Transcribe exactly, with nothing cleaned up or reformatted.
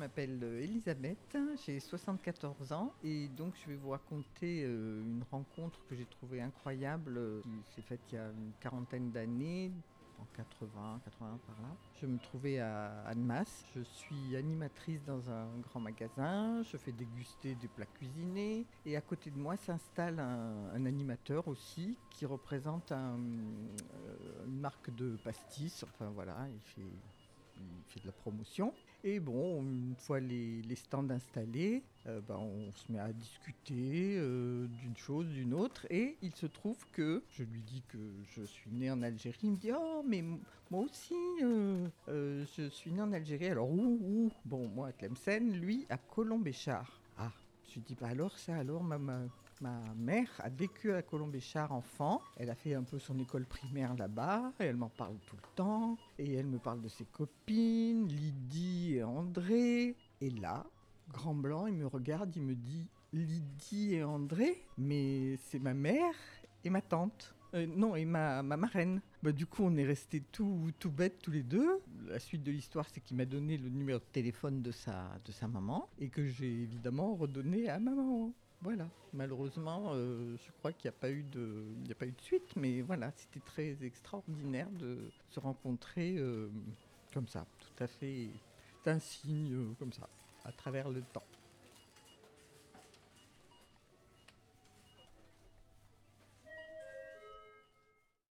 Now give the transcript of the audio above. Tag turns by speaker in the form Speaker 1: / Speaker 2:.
Speaker 1: m'appelle euh, Elisabeth, j'ai soixante-quatorze ans et donc je vais vous raconter euh, une rencontre que j'ai trouvée incroyable euh, qui s'est faite il y a une quarantaine d'années, en quatre-vingts, quatre-vingts par là. Je me trouvais à Annemasse, je suis animatrice dans un grand magasin, je fais déguster des plats cuisinés et à côté de moi s'installe un, un animateur aussi qui représente un, euh, une marque de pastis, enfin voilà, il fait... il fait de la promotion. Et bon, une fois les, les stands installés, euh, ben on se met à discuter euh, d'une chose, d'une autre. Et il se trouve que je lui dis que je suis né en Algérie. Il me dit « Oh, mais m- moi aussi, euh, euh, je suis né en Algérie. » Alors, où, où Bon, moi à Tlemcen, lui à Colombéchard. Ah, je lui dis bah alors ça, alors ma, ma, ma mère a vécu à Colombéchard enfant. Elle a fait un peu son école primaire là-bas. Et elle m'en parle tout le temps. Et elle me parle de ses copines, Lydie et André. Et là, grand blanc, il me regarde, il me dit Lydie et André, mais c'est ma mère et ma tante. Euh, non, et ma, ma marraine. Bah, du coup, on est restés tout, tout bêtes tous les deux. La suite de l'histoire, c'est qu'il m'a donné le numéro de téléphone de sa, de sa maman et que j'ai évidemment redonné à ma maman. Voilà, malheureusement, euh, je crois qu'il n'y a pas eu de, il n'y a pas eu de suite, mais voilà, c'était très extraordinaire de se rencontrer euh, comme ça, tout à fait, c'est un signe euh, comme ça, à travers le temps.